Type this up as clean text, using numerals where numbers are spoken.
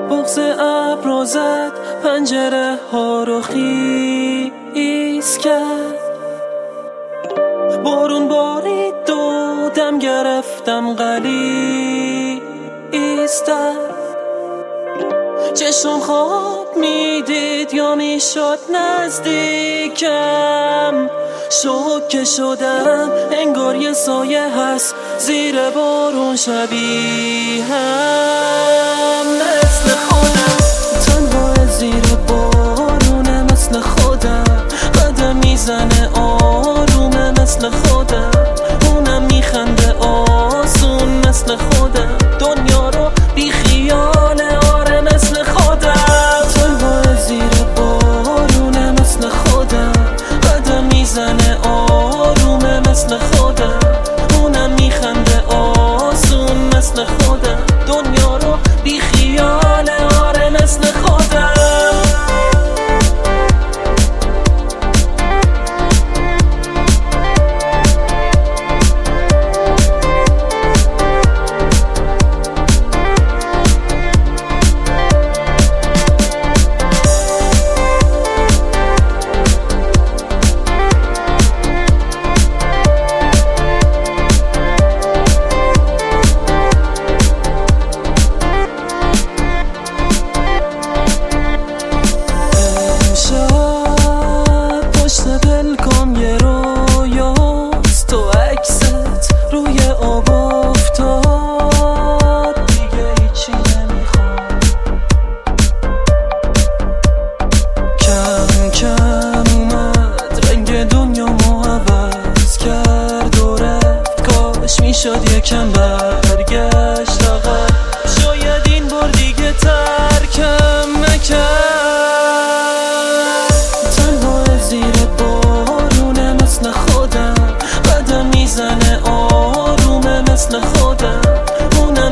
بغض ابر زد پنجره ها رو خیس کرد. بارون بارید و دم گرفتم غلیظ‌تر. چشم خواب میدید یا میشد نزدیکم. شوکه شدم انگار یه سایه هست زیر بارون شبیهم. مثل خودم تنها زیر بارونه، مثل خودم قدم میزنه آرومه، مثل خودم اونم میخنده آسون، مثل خودم دنیا رو بی خیاله. آره مثل خودم تنها زیر بارونه، مثل خودم قدم میزنه آرومه، مثل خودم اونم میخنده آسون، مثل خودم دنیا رو بی خیاله. آره مثل خودم. شد یکم برگشت عقب، شاید این بار دیگه ترکم نکرد. تنها زیر بارونه، مثل خودم قدم میزنه آرومه، مثل خودم اونم